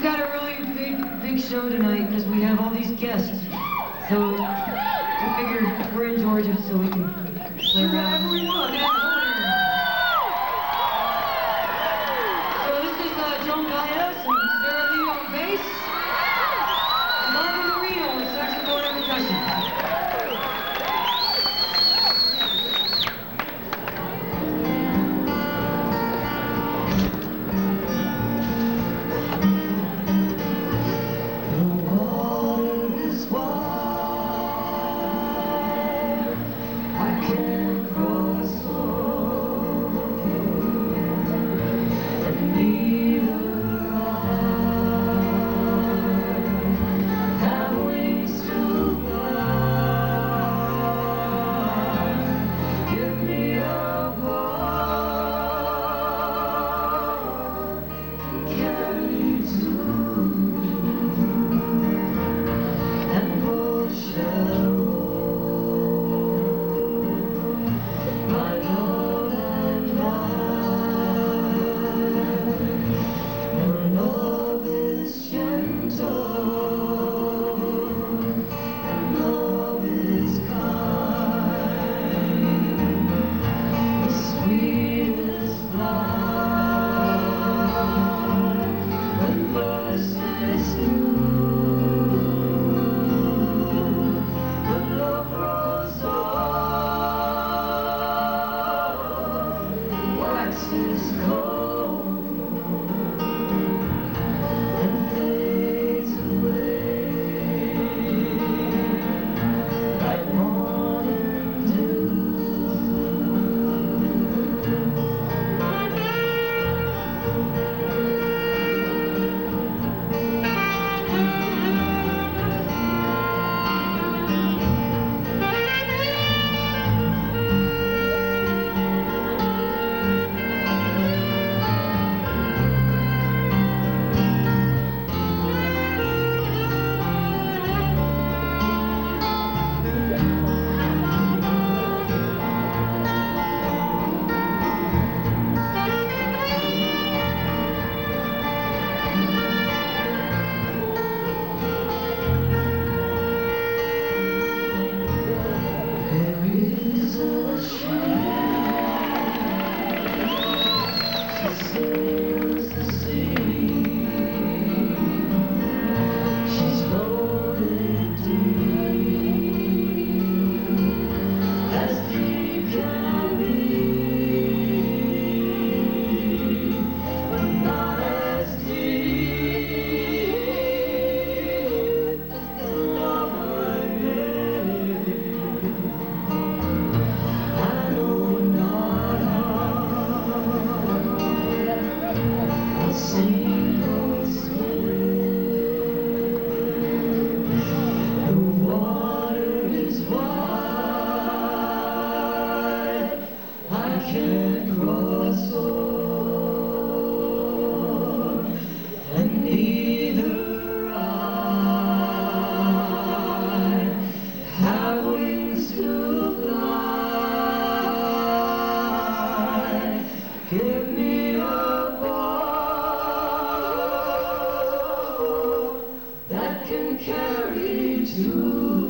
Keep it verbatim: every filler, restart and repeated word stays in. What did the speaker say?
got a really big, big show tonight because we have all these guests. So we figured we're in Georgia, so we can play wherever we want. We have so this is uh, Joan Baez and Sarah Lee on bass, and Barbara Marino on saxophone and percussion. Give me a boat that can carry to